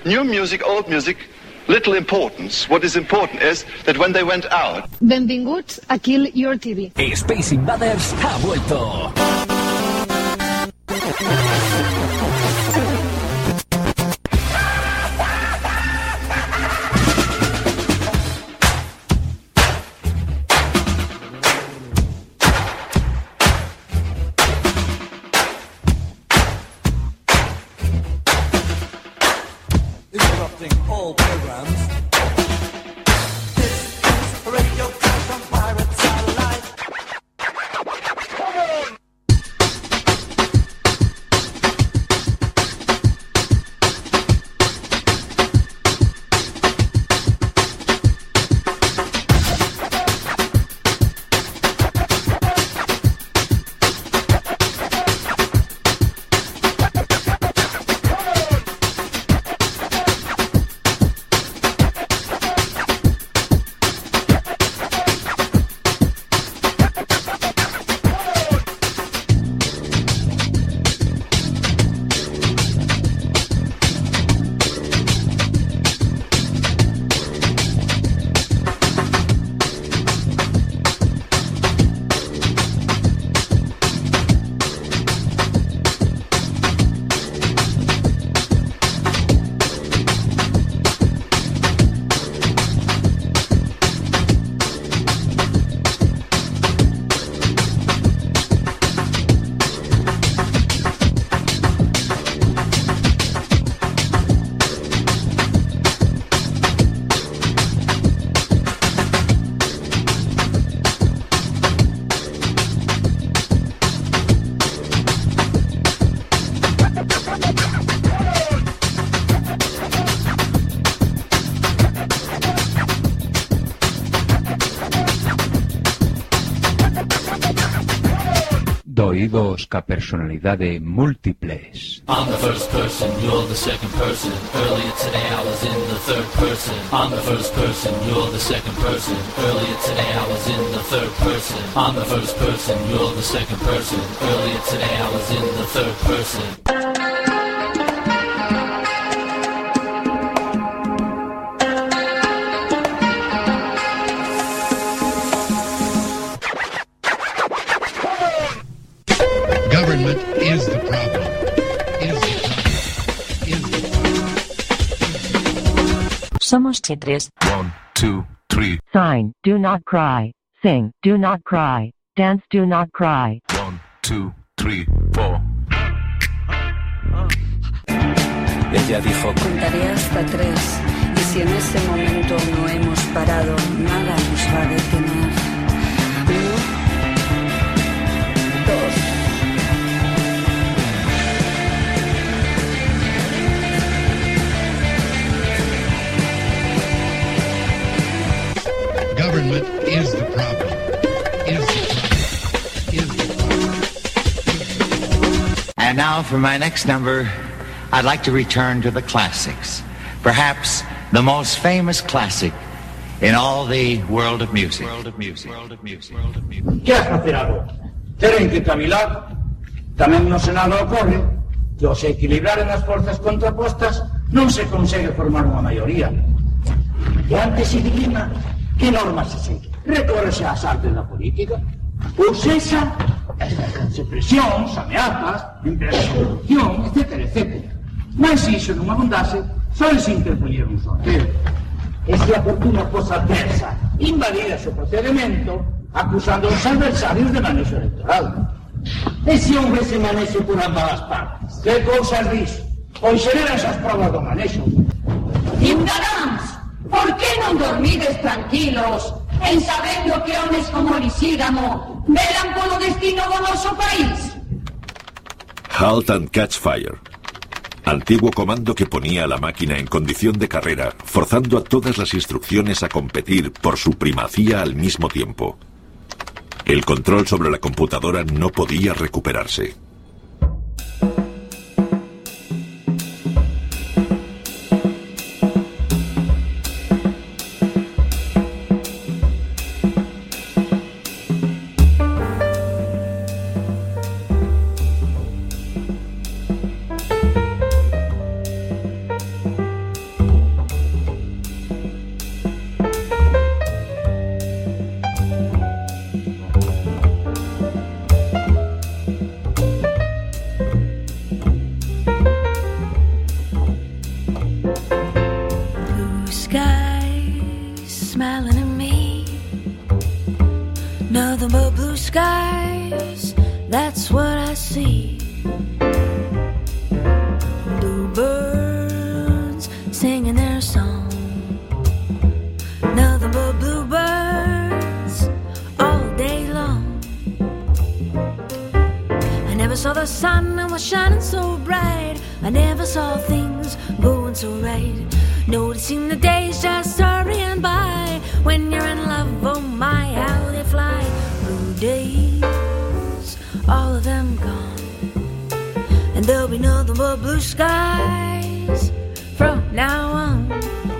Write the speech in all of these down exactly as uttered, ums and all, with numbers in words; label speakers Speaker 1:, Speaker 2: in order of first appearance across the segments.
Speaker 1: new music, old music, little importance. What is important is that when they went out.
Speaker 2: Benvinguts a Kill Your T V.
Speaker 3: Space Invaders ha vuelto.
Speaker 4: All programs. This is a radio cast from Pirate Satellite. Come on!
Speaker 5: Doídos ca personalidade múltiples.
Speaker 6: I'm the first person, you're the second person. Earlier today I was in the third person. I'm the first person, you're the second person. Earlier today I was in the third person. I'm the first person, you're the second person. Earlier today I was in the third person.
Speaker 7: Government is the problem. Is the problem. Is the problem.
Speaker 8: Somos chitres.
Speaker 9: One, two, three.
Speaker 8: Sign, do not cry. Sing, do not cry. Dance, do not cry.
Speaker 9: One, two, three, four.
Speaker 10: Ella dijo:
Speaker 11: contaré hasta tres. Y si en ese momento no hemos parado, nada nos va a detener. Uno, dos.
Speaker 7: Government is the problem. Is the problem. Is the problem.
Speaker 12: And now for my next number, I'd like to return to the classics. Perhaps the most famous classic in all the world of music. World of music. World of music. World of music.
Speaker 13: ¿Qué hace hacer algo? Teren que cavilar. Tamén no Senado ocorre que ao se equilibraren as forzas contrapostas non se consegue formar unha maioría. E antes se dilema que normas se seguen. Recórrese ás artes da política. Ou sexa, se presións, ameazas, empresas de corrupción, etcétera, etcétera. Mas se iso non abundase, só se interpoñer un sorteo. E se a fortuna fosa adversa, invalidase o procedimento, acusando os adversarios de manexo electoral. E se houvese manexo por ambas as partes? Que cousas dis? Pois xeran esas provas do manexo.
Speaker 14: Ciudadanos, por que non dormides tranquilos en sabendo que homes como Lisígamo velan polo destino do noso país?
Speaker 9: Halt and Catch Fire. Antiguo comando que ponía a la máquina en condición de carrera, forzando a todas las instrucciones a competir por su primacía al mismo tiempo. El control sobre la computadora no podía recuperarse.
Speaker 15: Bluebirds singing their song, nothing but bluebirds all day long. I never saw the sun and was shining so bright. I never saw things going so right. Noticing the days just hurrying by. When you're in love, oh my, how they fly. Blue days, all of them gone, and there'll be nothing but blue skies from now on.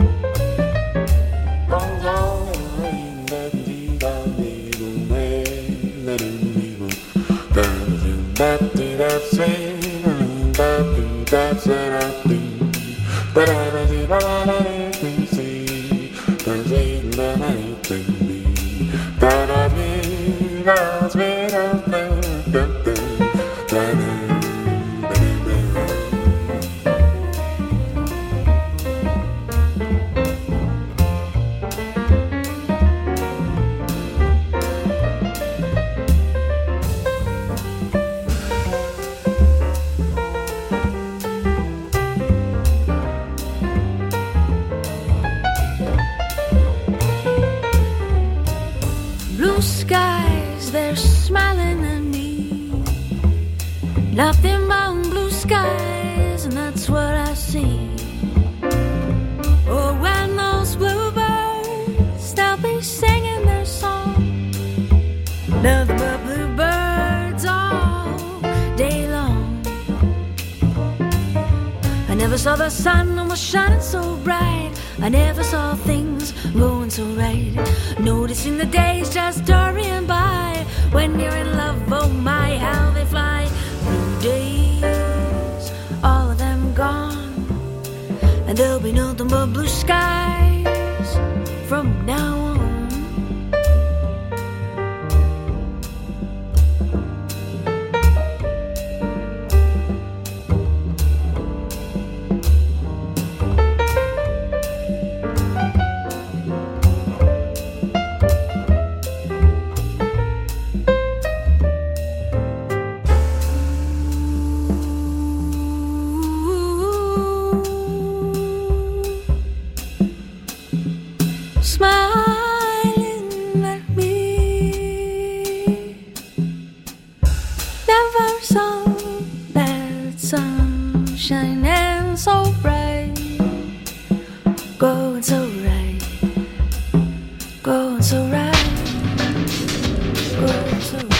Speaker 15: Blue skies, they're smiling at me. Nothing but blue skies, and that's what I see. Oh, when those bluebirds, they'll be singing their song. Nothing but bluebirds all day long. I never saw the sun and was shining so bright. I never saw things going so right. Noticing the days just hurrying by. When you're in love, oh my, how they fly. Blue days, all of them gone, and there'll be nothing but blue skies from now on. Smiling at me, never saw that sun shining so bright, going so right, going so right, going so right.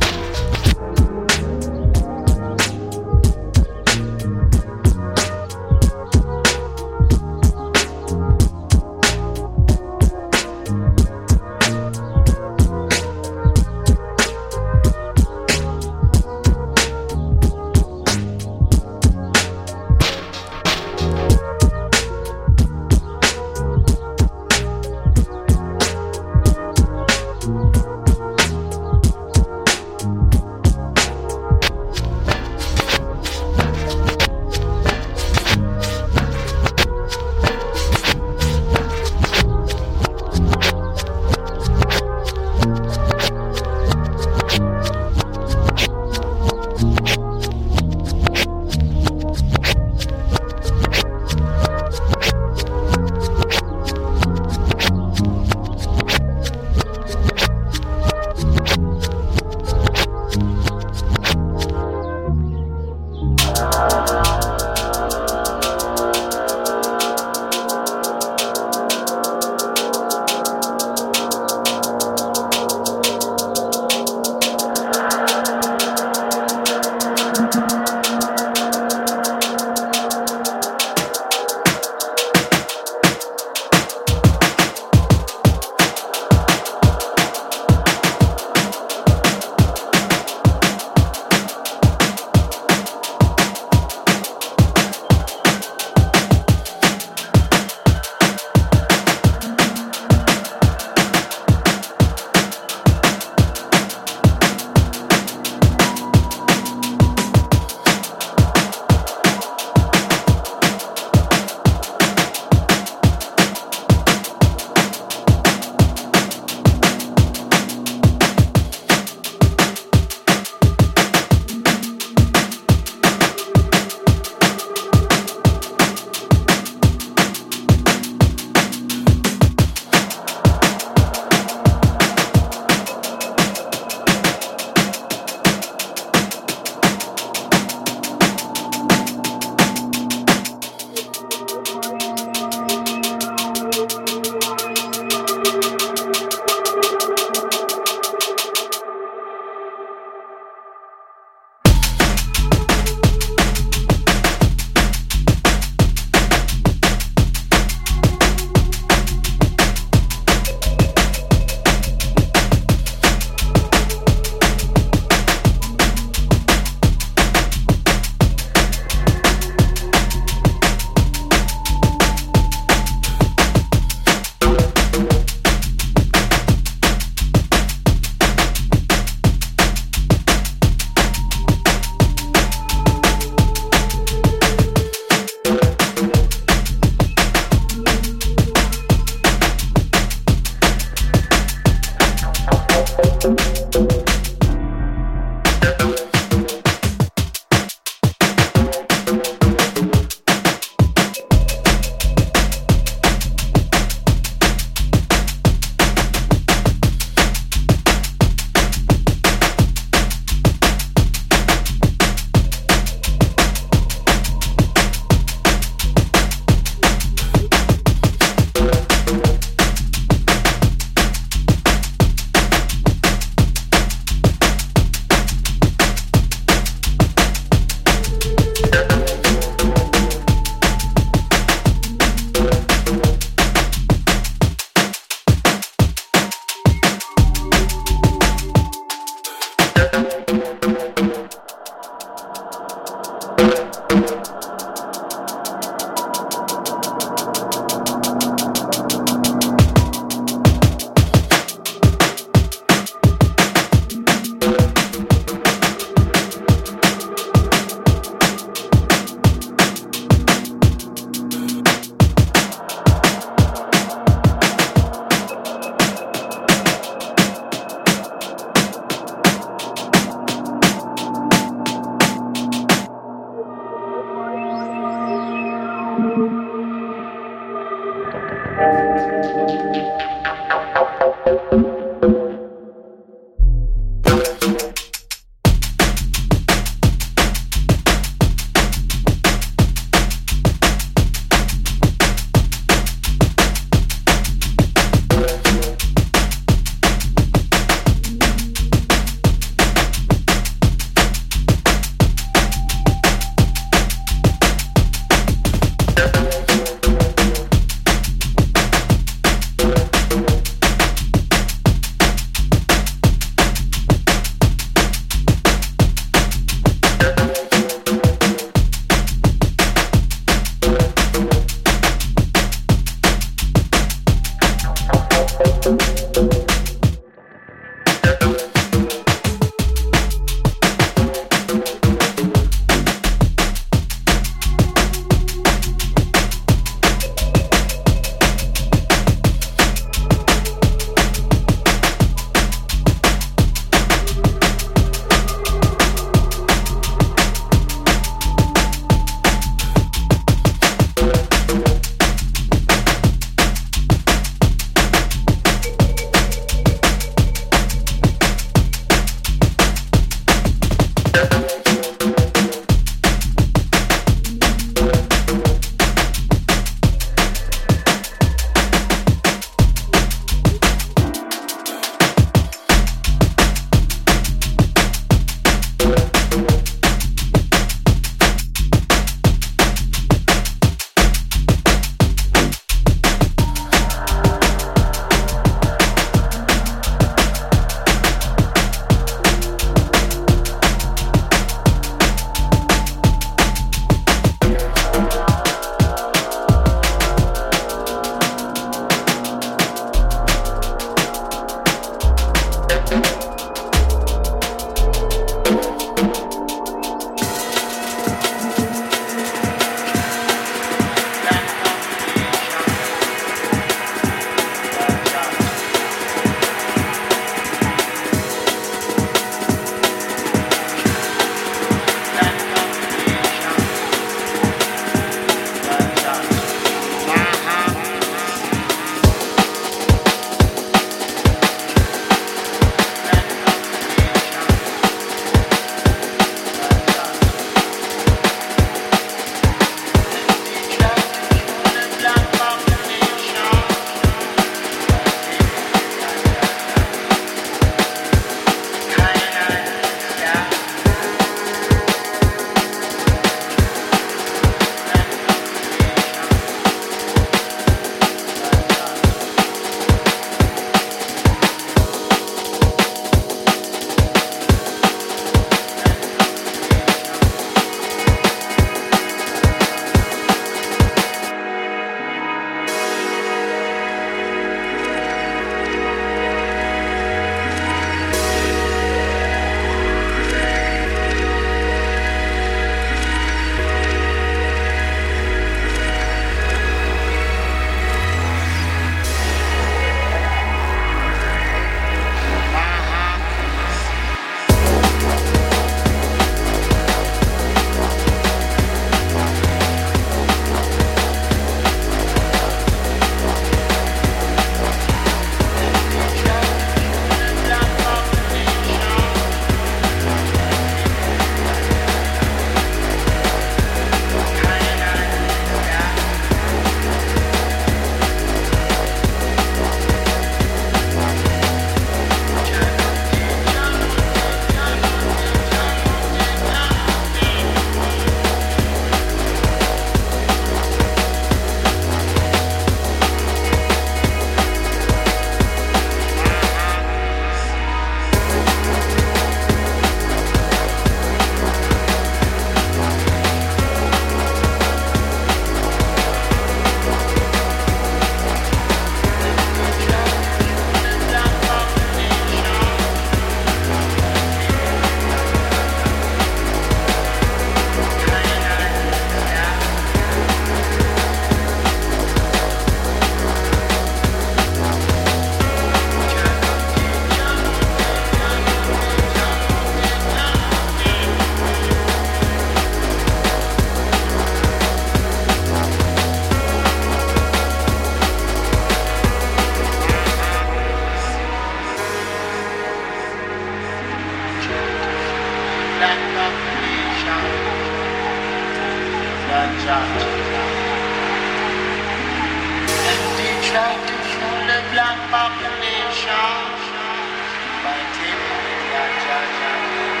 Speaker 16: try to fool the black population by taking their judgment.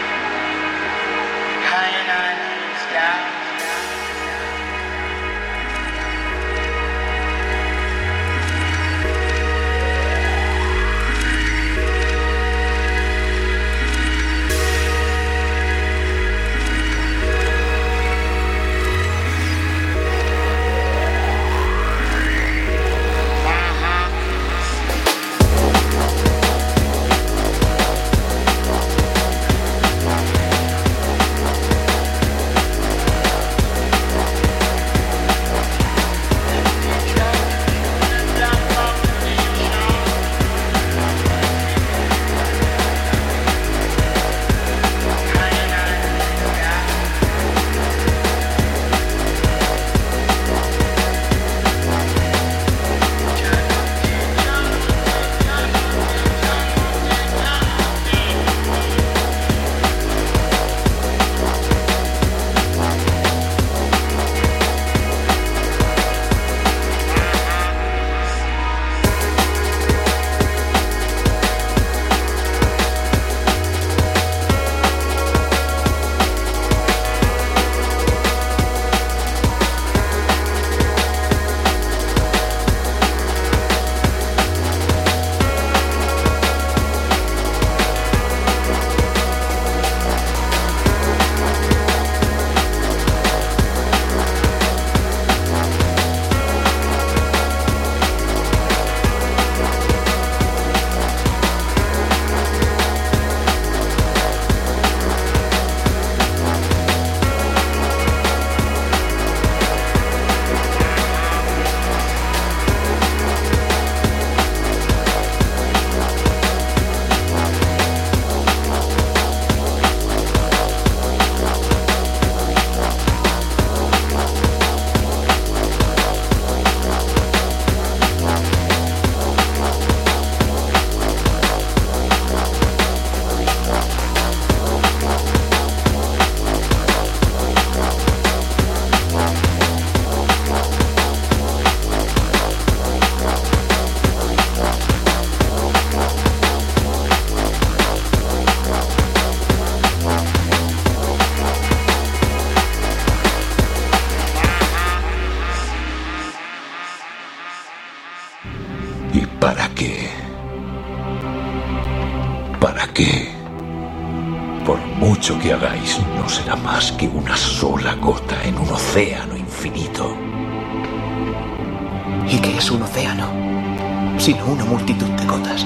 Speaker 16: I and I is that.
Speaker 17: ¿Para qué? ¿Para qué? Por mucho que hagáis, no será más que una sola gota en un océano infinito.
Speaker 18: ¿Y qué es un océano? Sino una multitud de gotas.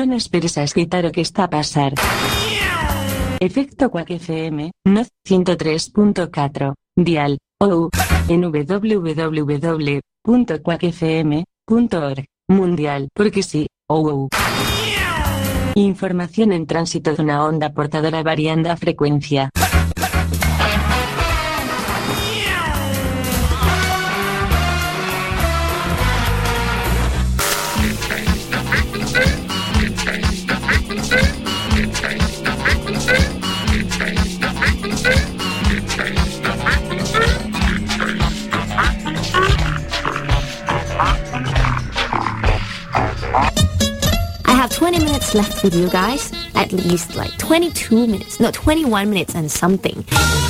Speaker 19: no esperes a escuchar lo que está a pasar. Efecto Quack F M, no ciento tres punto cuatro, dial, ou, en w w w punto quack f m punto org, mundial, porque sí, ou ou. Información en tránsito de una onda portadora variando a frecuencia.
Speaker 20: twenty minutes left with you guys. At least like twenty-two minutes. No, twenty-one minutes and something.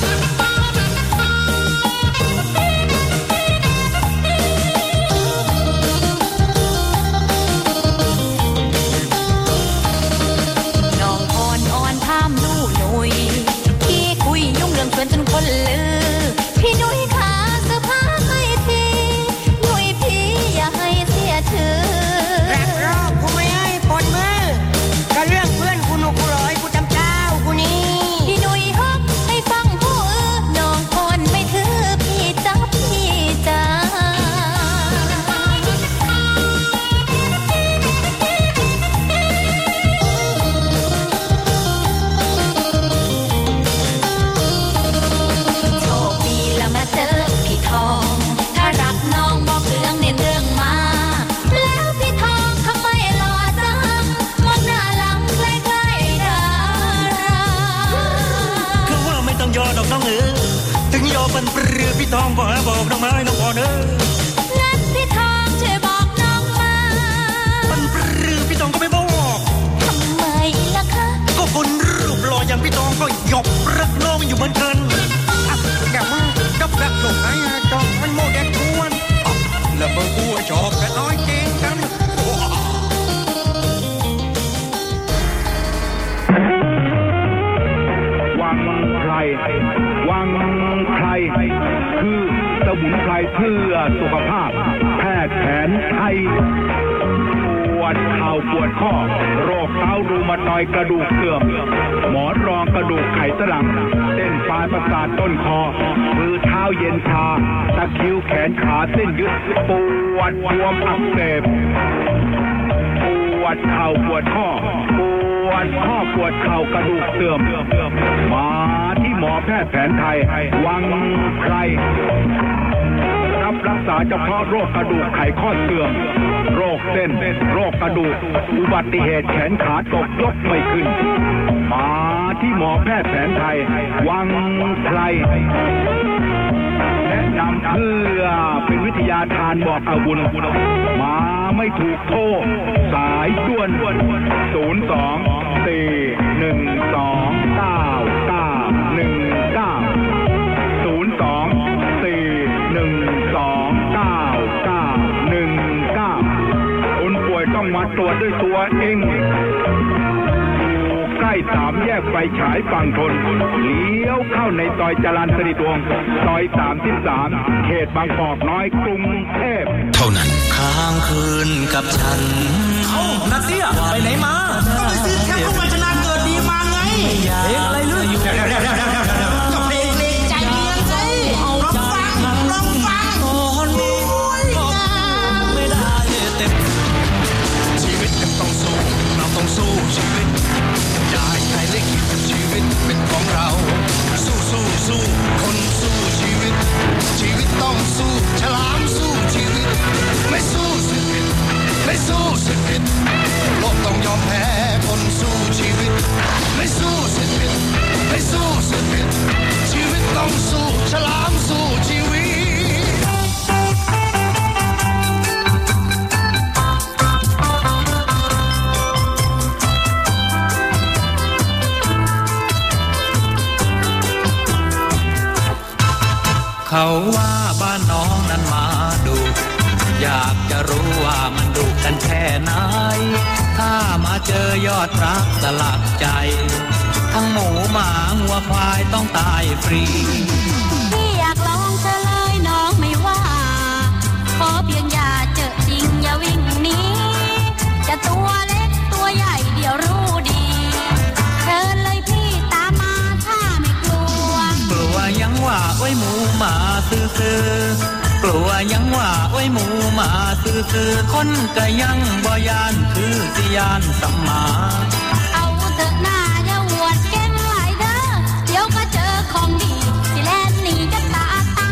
Speaker 21: เขาว่าบ้านน้องนั้นมาดูอยากจะรู้ว่ามันดุกันแค่ไหนถ้ามาเจอยอดรักสลักใจทั้งหมูหมางัวควายต้องตายฟรี
Speaker 20: พี่อยากลองเฉลยน้องไม่ว่าขอเพียงอย่าเจอจริงอย่าวิ่งหนีจะตัวเล็กตัวใหญ่
Speaker 21: ลัวยังว่าโอ้ยหมูมาซื่อๆคนก็ยังบ่ยานคือสิยานสัมมา
Speaker 15: เอาเถอะหน้าอย่าอวดเก่งหลายเด้อเดี๋ยวก็เจอของดีสิแลนหนีกันตาตั้ง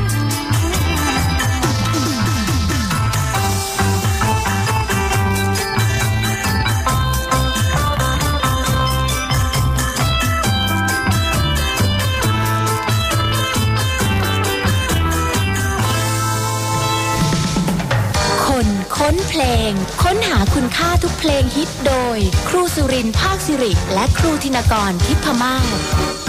Speaker 20: ค้นเพลงค้นหาคุณค่าทุกเพลงฮิตโดยครูสุรินทร์ภาคสิริและครูธินกรทิพมาศ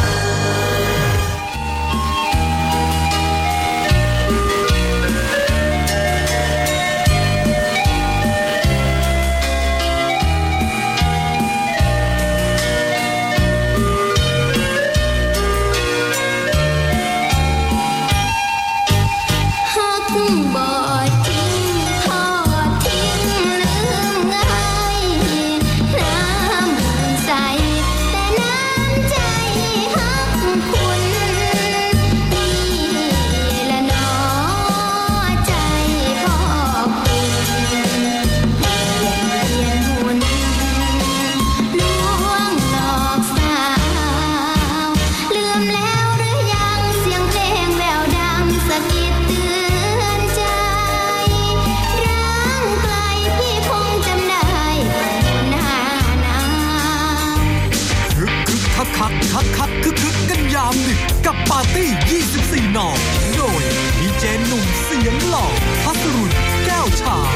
Speaker 1: กับปาร์ตี้ยี่สิบสี่นอโดยดีเจหนุ่มเสียงหล่อพัสรุนแก้วฉาย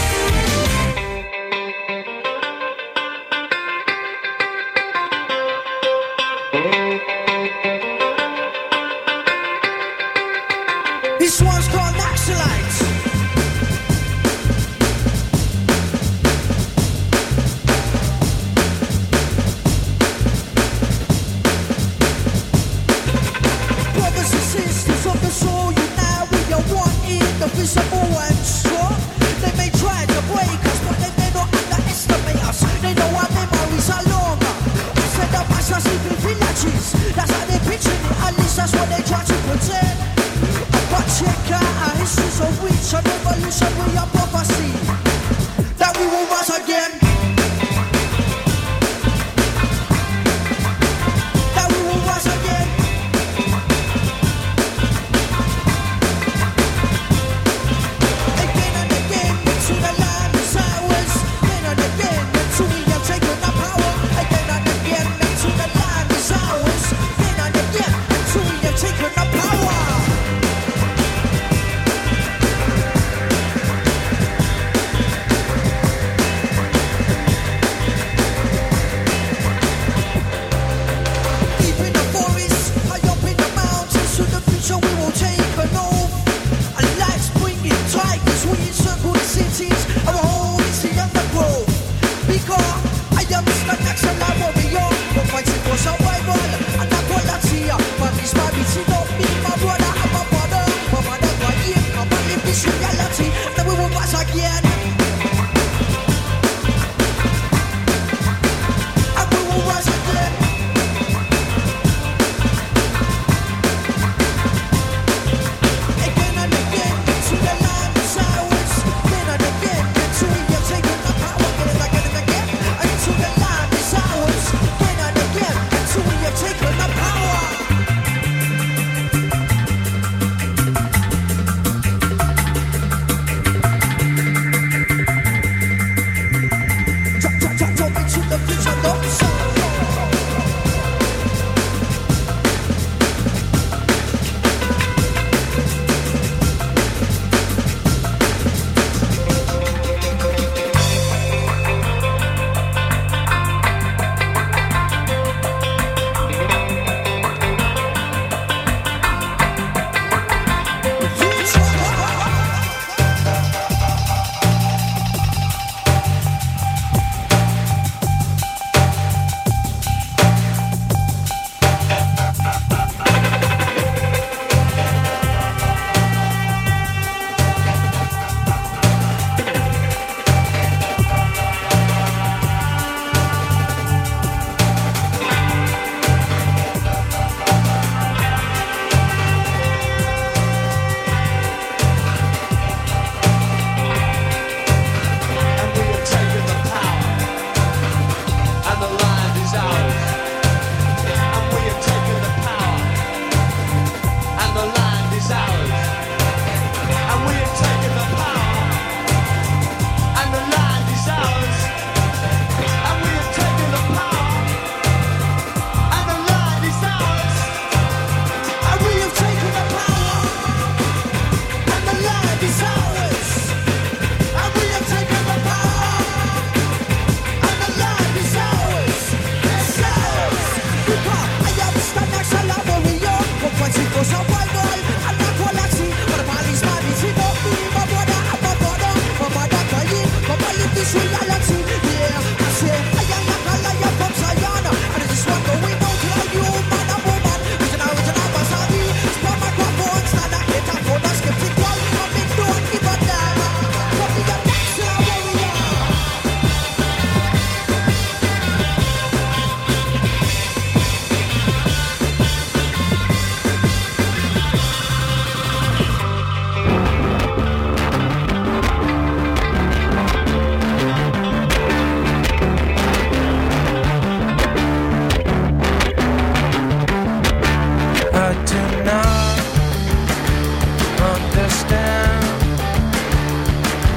Speaker 1: This one's called Naxalites. Brothers and sisters of the soul, unite, we are one in the visible and sure. They may try to break us, but they may not underestimate us. They know our memories are longer. I said the masses live in villages. That's how they picture it, at least that's what they try to pretend. But check out our history so rich, an evolution we are prophecy that we will rise again. That we will rise again. Again and again, into the land is ours. Again and again, until we have taken our power. Again and again, into the land is ours. Again and again, until we have taken our power.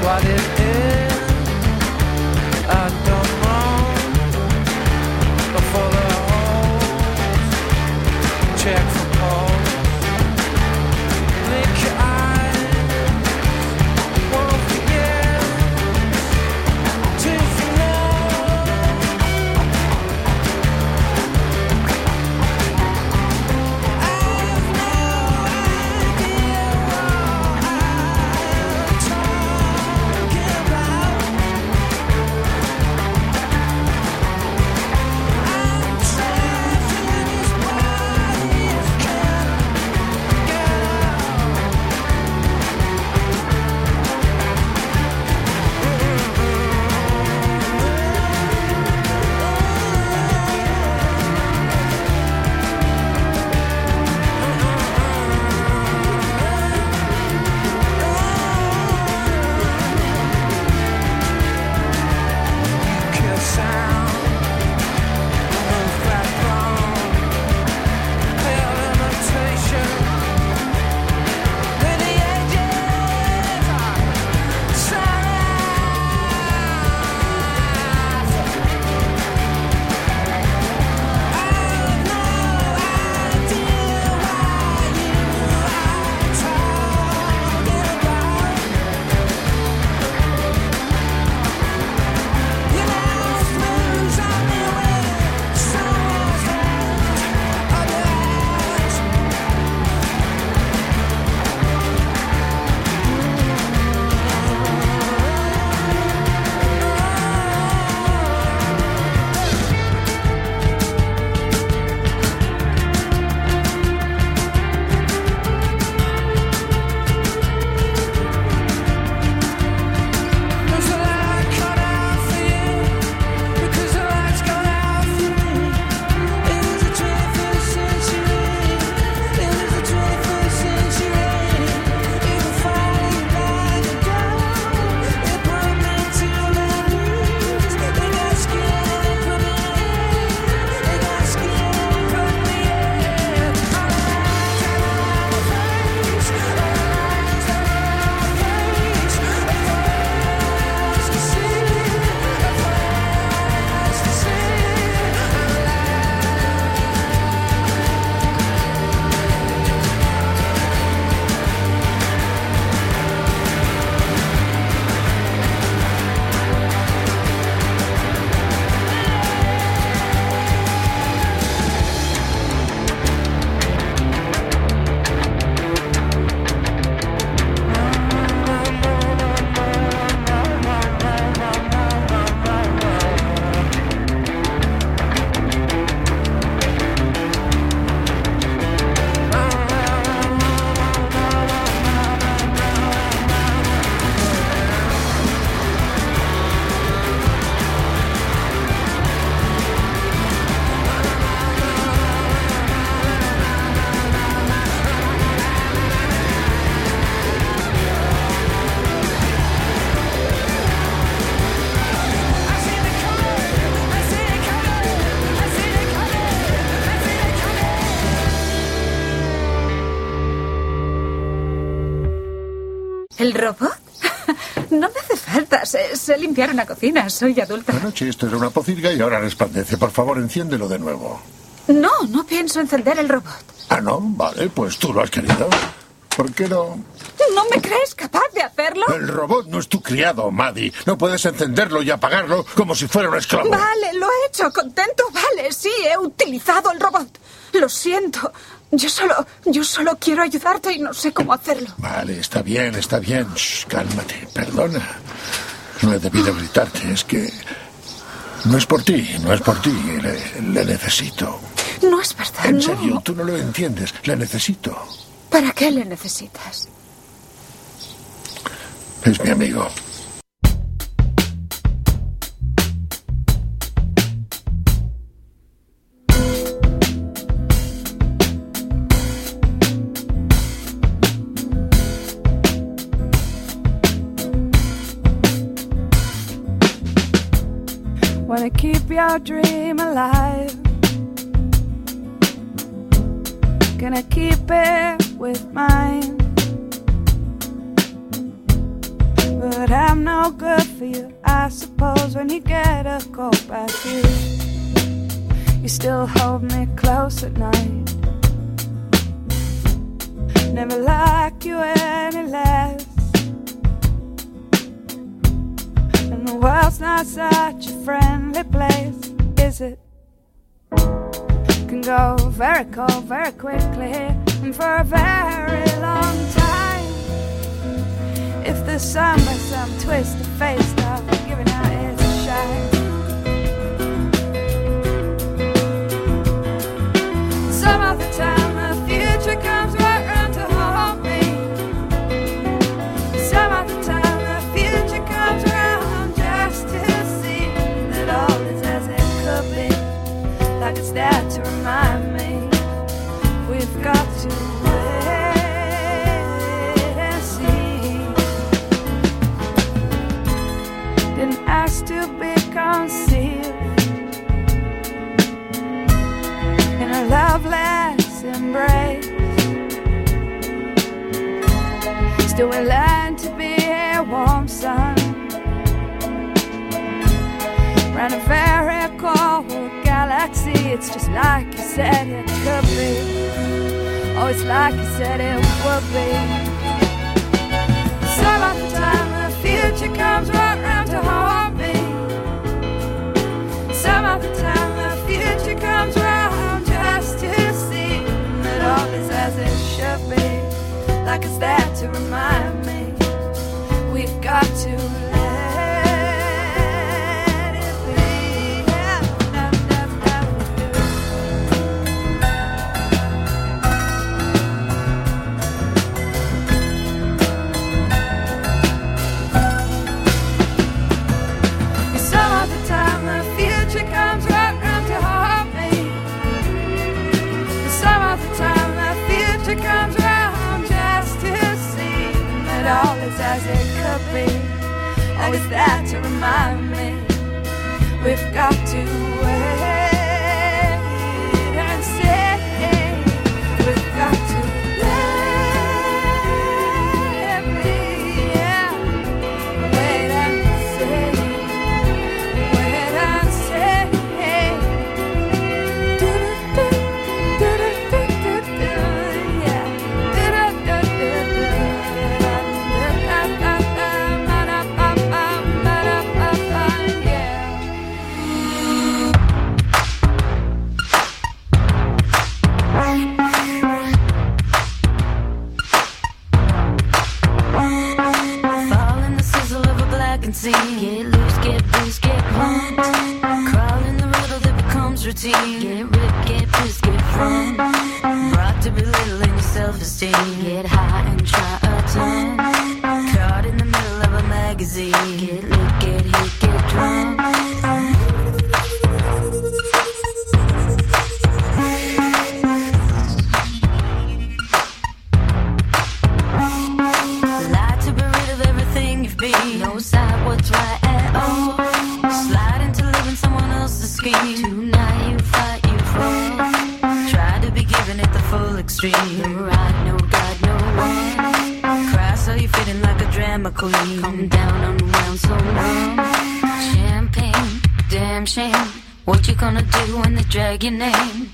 Speaker 2: what it is, I don't know. But for the holes, check for holes. Blink your eyes, won't forget to
Speaker 22: ¿El robot? No me hace falta. Sé, sé limpiar una cocina. Soy adulta.
Speaker 23: Anoche esto era una pocilga y ahora resplandece. Por favor, enciéndelo de nuevo.
Speaker 22: No, no pienso encender el robot.
Speaker 23: Ah, ¿no? Vale, pues tú lo has querido. ¿Por qué no?
Speaker 22: ¿No me crees capaz de hacerlo?
Speaker 23: El robot no es tu criado, Maddie. No puedes encenderlo y apagarlo como si fuera un esclavo.
Speaker 22: Vale, lo he hecho. Contento. Vale, sí, he utilizado el robot. Lo siento. Yo solo, yo solo quiero ayudarte y no sé cómo hacerlo.
Speaker 23: Vale, está bien, está bien. Shh, cálmate, perdona. No he debido gritarte, es que... No es por ti, no es por ti. Le, le necesito.
Speaker 22: No es verdad,
Speaker 23: En
Speaker 22: no.
Speaker 23: serio, tú no lo entiendes. Le necesito.
Speaker 22: ¿Para qué le necesitas?
Speaker 23: Es mi amigo.
Speaker 2: Wanna keep your dream alive. Gonna keep it with mine. But I'm no good for you, I suppose. When you get a call back here, you still hold me close at night. Never like you any less, and the world's not such a friendly place, is it? Can go very cold very quickly, and for a very long time. If the sun by some twist of fate stops giving out its shine, some of the time the future comes right round to haunt me. Some of the time the future comes around just to see that all is as it could be, like it's there to remind me we've got to wait and see. Didn't ask to be concealed in a loveless embrace. Still we learn to be a warm sun around a very cold galaxy. It's just like you said it could be. Oh, it's like you said it would be. Some of the time the future comes right round to haunt me. Some of the time the future comes round just to see that all is as it should be, like it's there to remind me we've got to let it be. Yeah. Some of the time the future comes right round to haunt me. Some of the time the future comes round just to see that all is as it could be. Always there to rmind me we've got to wait and see. We've got to let it be. Yeah. Wait and see. Wait and see. Do-do-do-do-do-do-do. Yeah. Do-do-do-do-do.
Speaker 15: Fall in the sizzle of a blackened sea. Get loose, get loose, get pumped. Crawl in the riddle that becomes routine. Get ripped, get pissed, get front. Brought to belittling your self-esteem. Get high and try a ton. Caught in the middle of a magazine. Get lit, get hit, get drunk. Lie to be rid of everything you've been. No side what's right at all. Slide into living someone else's scheme. Tonight you fight, you fall. Try to be giving it the full extreme. Right, no God, no one. Cry so you're feeling like a drama queen. Come down, unwound, so numb. Champagne, damn shame. What you gonna do when they drag your name?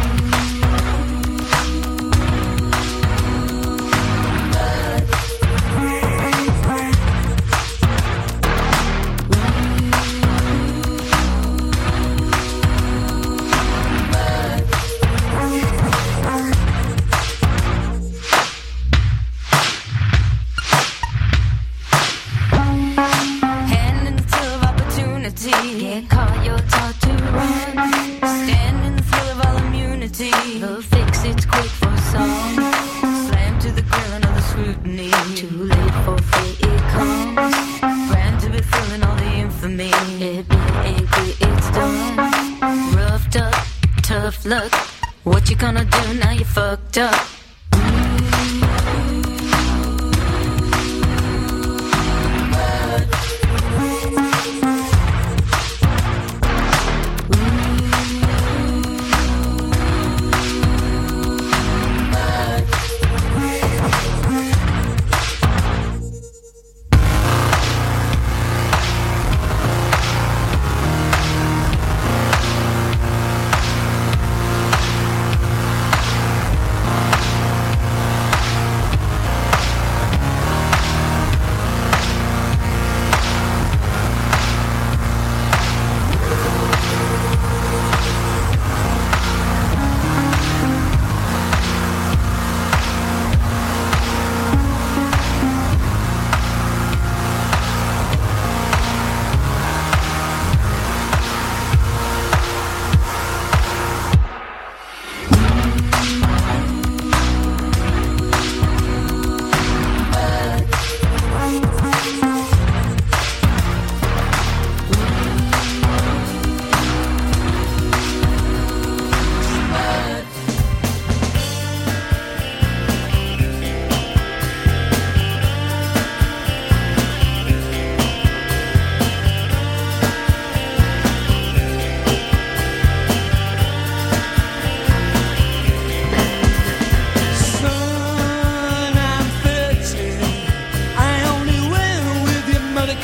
Speaker 15: Hand in the till of opportunity. Get caught, you're taught to run. Stand in the thrill of all immunity. The fix, it's quick for some. Slam to the grill, another scrutiny. Too late for fate, it comes. Ran to be feeling all the infamy. Admit ain't quit, it's done. Roughed up, tough luck. What you gonna do now you fucked up?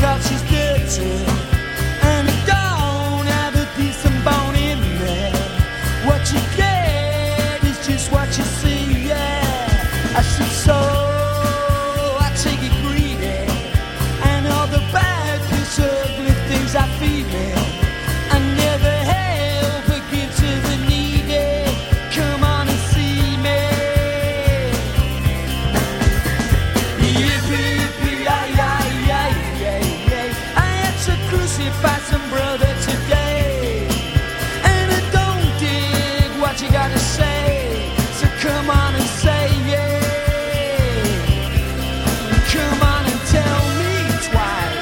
Speaker 1: because she's dirty and it don't have a decent bone in there. What you get is just what you see, yeah. I said so, I take it greedy, and all the bad, these ugly things I feel it. I never help but give to the needy. Come on and see me. Yippee, yippee, ay, ay, ay, ay, ay. I had to crucify some brother today, and I don't dig what you gotta say. So come on and say yeah. Come on and tell me twice.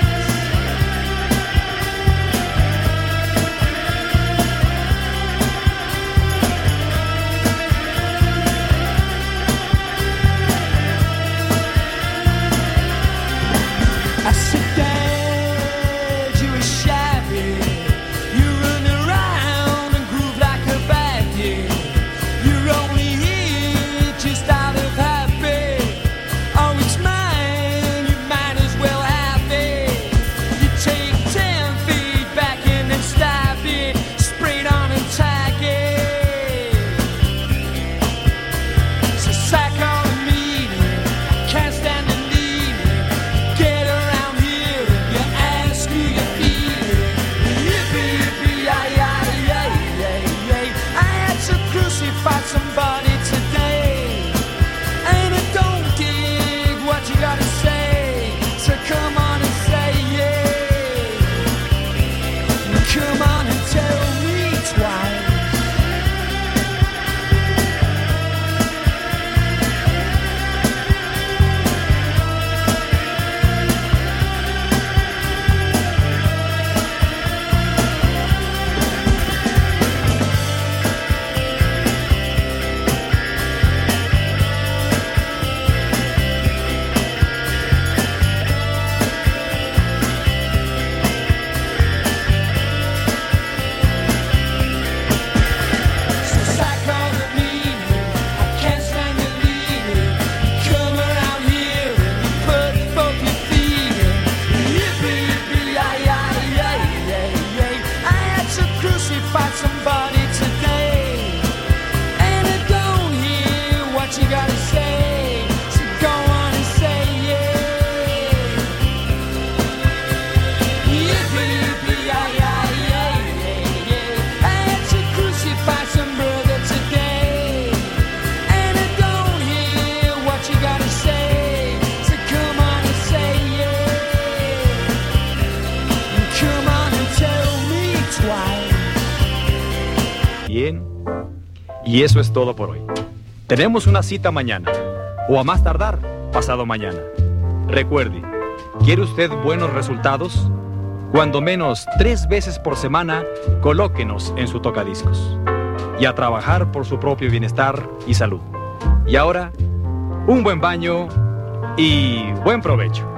Speaker 1: I sit down, you were shabby. You run around and groove like a baggy. You're only here just out of habit. Oh, it's mine, you might as well have it. You take ten feet back and then stab it. Spray it on and tag it. So sack on a meeting, can't stand the needing. Get around here and you ask who you feeling. Yippee, yippee, ay, ay, ay, ay, ay. I had to crucify somebody today, and I don't dig what you gotta say. So come on and say yeah. Come on and tell me twice. So sack on the meaning, I can't stand the leading. Come around here and you put both your feet in. Yippee, yippee, ay, ay, ay, ay, ay. I had to crucify somebody today, and I don't hear what you gotta say. So go on and say yeah. Yippee, yippee, ay, ay, ay, ay, ay. I had to crucify some brother today, and I don't hear what you gotta say. So come on and say yeah. Come on and tell me twice.
Speaker 3: Bien, y eso es todo por hoy. Tenemos una cita mañana, o a más tardar, pasado mañana. Recuerde, ¿quiere usted buenos resultados? Cuando menos tres veces por semana, colóquenos en su tocadiscos. Y a trabajar por su propio bienestar y salud. Y ahora, un buen baño y buen provecho.